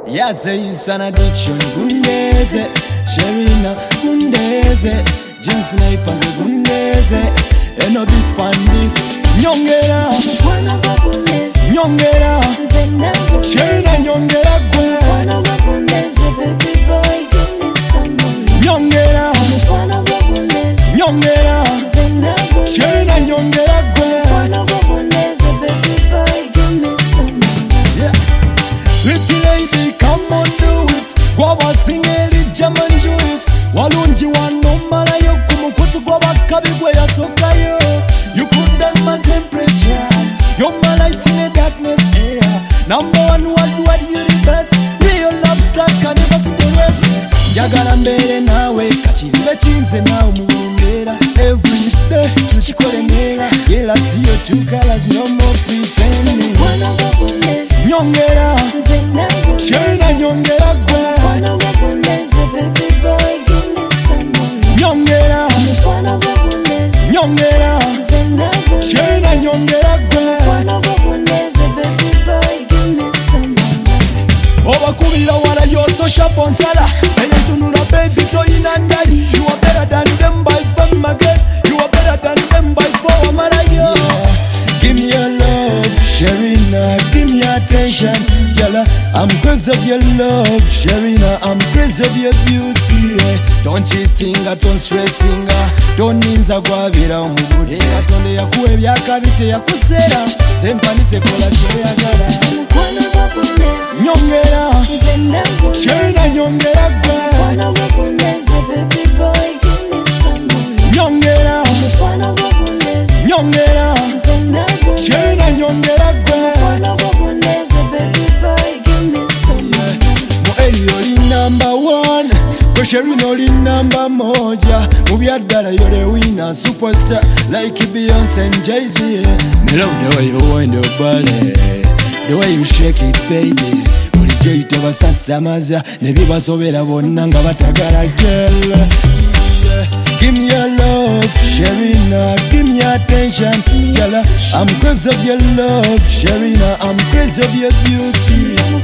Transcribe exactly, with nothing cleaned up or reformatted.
Yes, it's an addiction. Gundeze, Sherina, Gundeze, Jim Snipers, Gundeze, and no this pandis. Nyongera, Nyongera, Sherina, Nyongera, baby boy, give me some more. Nyongera, Nyongera, Sherina, Nyongera, baby boy, give me some more. yeah. Sweet lady, come on, do it. Guava sing it, German juice. Walunji wano mara yo kumukutu guava kabigwe ya soka yo. You put them on temperatures. You're my light in the darkness, yeah. Number one worldwide, you the best. Real love star can never see the rest. Yagala mbere nawe kachiribe chinze na umumbera. Every day tuchikore nera. Yela siyo two colors, no more pretending. Nyongera, Sherina, Nyongera, baby boy, give me some more. Nyongera, Nyongera, Sherina, Nyongera, baby boy, give me some more. Obakubira wala yo social ponsala. Eyo tunura baby to inanyali. You are better than them by far my guess. You are better than them by far amarayo. Give me your love, Sherina. Give me your attention, Yalla. I'm crazy of your love, Sherina. I'm crazy of your beauty. Yeah. Don't cheating, don't stressing. Don't ninza gwabira umugure. Atonde yakuwe byakabite yakusera. Sempani sekola choyagala. Nyongera, Sherina, Nyongera, baby boy, give me some more. Nyongera, Nyongera, Sherina, Nyongera, baby boy, give me some more. Moeli oli number one, but Sherina oli number moja. Mubyadala you're the winner, superstar like Beyonce and Jay-Z. Me love the way you wind your body, the way you shake it, baby. Bulijjo yiteba sasamaza ne bibasobera bonna nga batagala girl. Give me your love, Sherina. Give me your attention, Yalla. I'm crazy of your love, Sherina. I'm crazy of your beauty.